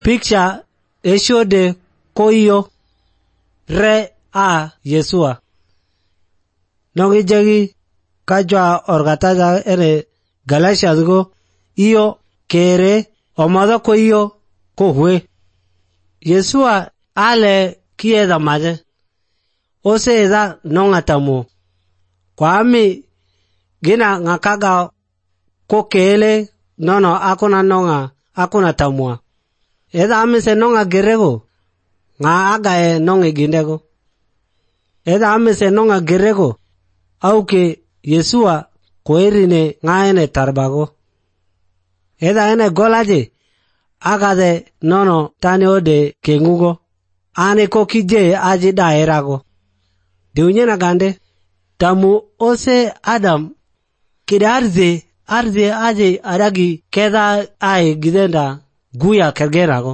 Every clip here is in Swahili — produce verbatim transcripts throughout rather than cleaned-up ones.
Picture eshode koyo re a Yesua. Nongi jagi kajwa orgataja ere Galatians go iyo kere omado koyo kohwe. Yesua ale kieda maje. Ose eda nongatamu. Kwami gina ngakaga kokele nono akuna nonga akuna tamua. Eda amise nonga gerego nga agae nonge gindego. Eda amise nonga gerego auke Yesua koerine nga ene tarbago. Eda ene golaje agade nono tane ode kengugo. Ane kokije aji daerago. Diunye na gande tamu ose Adam kida arze arze aje aragi keda ai gidenda guya kergerago.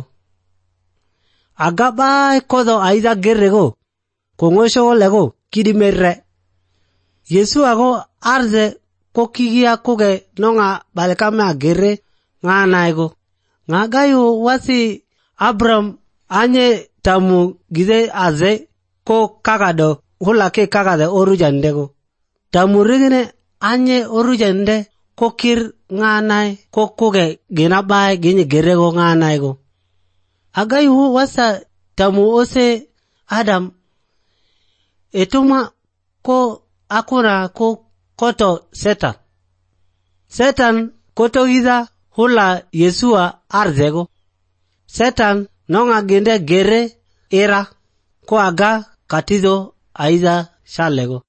Agaba kodo aiza gerrego kongosho lego kidi merre. Yesu ago arze kokigia kuge nonga balekame agerre nga naigo. Nga gayu wasi Abram anye tamu gide aze ko kagado hula ke kagade orujandego. Tamu rigine anye orujande kokir nga nai ko kuge gina bae gini gerego nga naigo. Agayu wasa tamu ose Adam etuma ko akura ko koto Satan. Satan koto giza hula Yesua arzego. Satan nonga ginde gere era ko aga katizo aiza shalego.